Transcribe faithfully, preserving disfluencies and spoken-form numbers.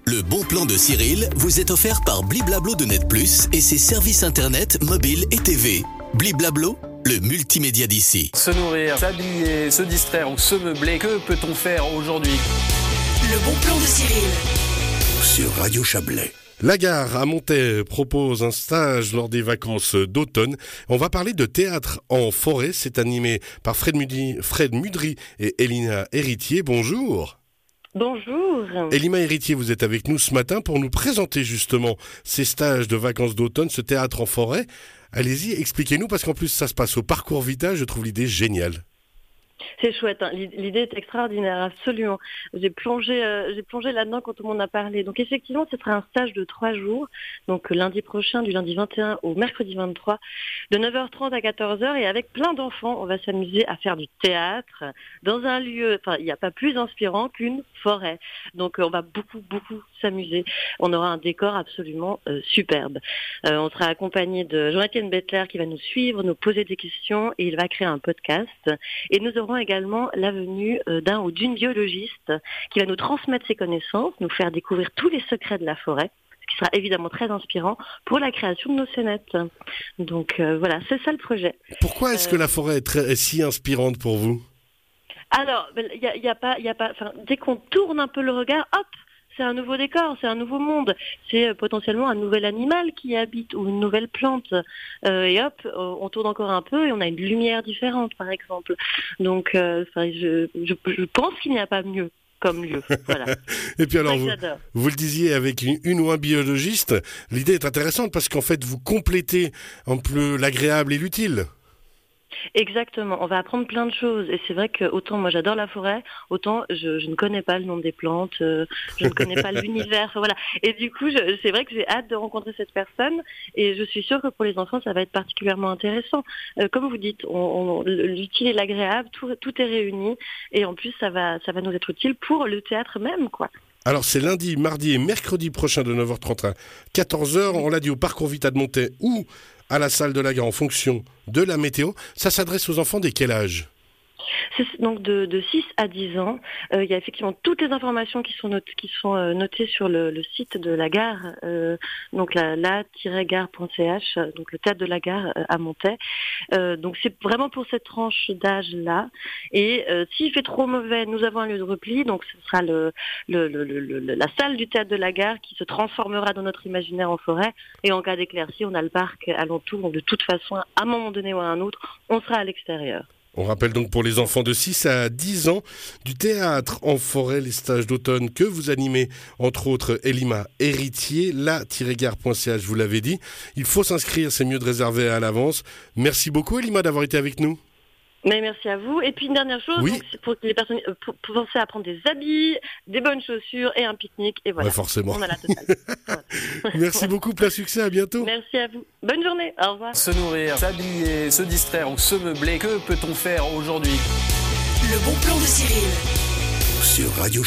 Le bon plan de Cyril vous est offert par Bliblablo de Net Plus et ses services internet, mobile et T V. Bliblablo, le multimédia d'ici. Se nourrir, s'habiller, se distraire ou se meubler, que peut-on faire aujourd'hui? Le bon plan de Cyril. Sur Radio Chablais. La gare à Montaix propose un stage lors des vacances d'automne. On va parler de théâtre en forêt. C'est animé par Fred Mudry, Fred Mudry et Elina Héritier. Bonjour. Bonjour. Elina Héritier, vous êtes avec nous ce matin pour nous présenter justement ces stages de vacances d'automne, ce théâtre en forêt. Allez-y, expliquez-nous, parce qu'en plus ça se passe au Parcours Vita. Je trouve l'idée géniale. C'est chouette, hein. L'idée est extraordinaire, absolument. J'ai plongé, euh, j'ai plongé là-dedans quand on m'en a parlé. Donc effectivement, ce sera un stage de trois jours, donc lundi prochain, du lundi vingt et un au mercredi vingt-trois, de neuf heures trente à quatorze heures, et avec plein d'enfants, on va s'amuser à faire du théâtre dans un lieu, enfin, il n'y a pas plus inspirant qu'une forêt. Donc on va beaucoup, beaucoup s'amuser. On aura un décor absolument euh, superbe. Euh, on sera accompagné de Jean-Étienne Bettler qui va nous suivre, nous poser des questions, et il va créer un podcast. Et nous aurons également la venue d'un ou d'une biologiste qui va nous transmettre ses connaissances, nous faire découvrir tous les secrets de la forêt, ce qui sera évidemment très inspirant pour la création de nos scénettes. Donc euh, voilà, c'est ça le projet. Pourquoi est-ce euh... que la forêt est, très, est si inspirante pour vous? Alors, il y a, y a pas, y a pas, enfin, dès qu'on tourne un peu le regard, hop, c'est un nouveau décor, c'est un nouveau monde, c'est potentiellement un nouvel animal qui y habite ou une nouvelle plante. Euh, et hop, on tourne encore un peu et on a une lumière différente, par exemple. Donc, euh, je, je, je pense qu'il n'y a pas mieux comme lieu. Voilà. Et puis alors, vous, vous le disiez avec une, une ou un biologiste, l'idée est intéressante parce qu'en fait, vous complétez un peu l'agréable et l'utile. Exactement, on va apprendre plein de choses, et c'est vrai que autant moi j'adore la forêt, autant je, je ne connais pas le nom des plantes, euh, je ne connais pas l'univers, enfin, voilà. Et du coup, je, c'est vrai que j'ai hâte de rencontrer cette personne, et je suis sûre que pour les enfants ça va être particulièrement intéressant. Euh, comme vous dites, on, on, l'utile et l'agréable, tout, tout est réuni, et en plus ça va, ça va nous être utile pour le théâtre même, quoi. Alors c'est lundi, mardi et mercredi prochain de neuf heures trente à quatorze heures, on l'a dit, au Parcours Vita de Montaix ou à la salle de la gare en fonction de la météo. Ça s'adresse aux enfants dès quel âge ? C'est donc de, de six à dix ans. Euh, il y a effectivement toutes les informations qui sont, not- qui sont euh, notées sur le, le site de la gare, euh, donc la, la tiret gare point c h, donc le théâtre de la gare euh, à Montaix. Euh, donc c'est vraiment pour cette tranche d'âge-là. Et euh, s'il fait trop mauvais, nous avons un lieu de repli, donc ce sera le, le, le, le, le, la salle du théâtre de la gare qui se transformera dans notre imaginaire en forêt. Et en cas d'éclaircie, on a le parc alentour. Donc de toute façon, à un moment donné ou à un autre, on sera à l'extérieur. On rappelle donc pour les enfants de six à dix ans du théâtre en forêt, les stages d'automne que vous animez, entre autres Elina Héritier, la tiret gare point c h, vous l'avez dit. Il faut s'inscrire, c'est mieux de réserver à l'avance. Merci beaucoup Elina d'avoir été avec nous. Mais merci à vous. Et puis une dernière chose, oui. donc, c'est pour que les personnes euh, pour, pour penser à prendre des habits, des bonnes chaussures et un pique-nique. Et voilà. Ouais, forcément. On a la totale. Voilà. Merci beaucoup, plein succès, à bientôt. Merci à vous. Bonne journée. Au revoir. Se nourrir, s'habiller, se distraire ou se meubler, que peut-on faire aujourd'hui? Le bon plan de Cyril. Sur Radio